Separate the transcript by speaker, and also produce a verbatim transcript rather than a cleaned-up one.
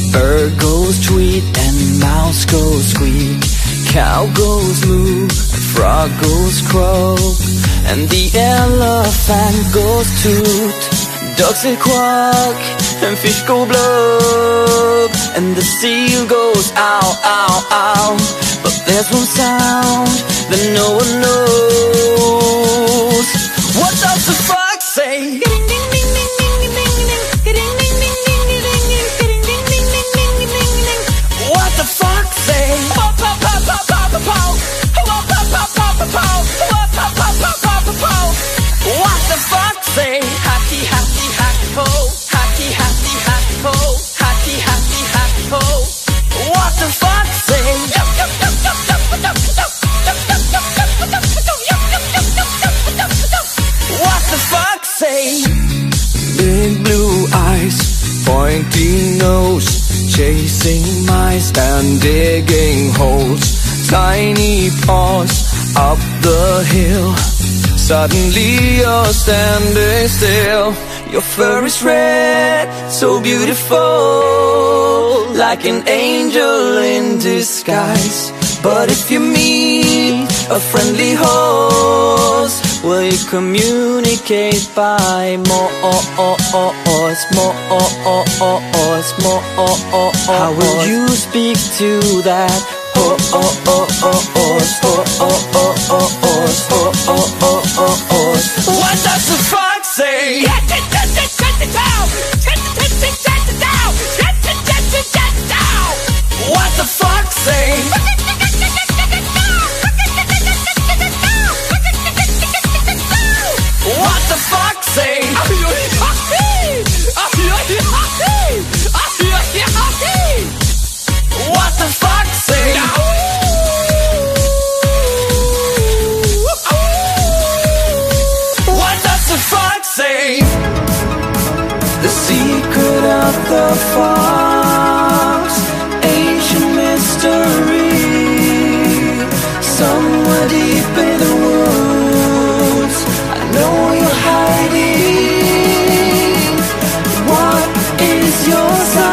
Speaker 1: Bird goes tweet and mouse goes squeak, cow goes moo and frog goes croak, and the elephant goes toot. Ducks say quack and fish go blub, and the seal goes ow, ow, ow. But there's one sound that no one knows. What does the fox say? What the fox say? What the fox say? Happy, happy, happy ho. Happy, happy, happy ho. Happy, happy, happy ho. What the fox say? What the fox say? Big blue eyes, pointy nose, chasing mice and digging holes. Tiny paws up the hill. Suddenly you're standing still. Your fur is red, so beautiful, like an angel in disguise. But if you meet a friendly horse, will you communicate by more, more, more? How will you speak to that horse? What does the fox say? What the fox say? What the fox say? What the fox say? What does the fox say? The secret of the fox, ancient mystery, somewhere deep in the woods, I know you're hiding. What is your sign?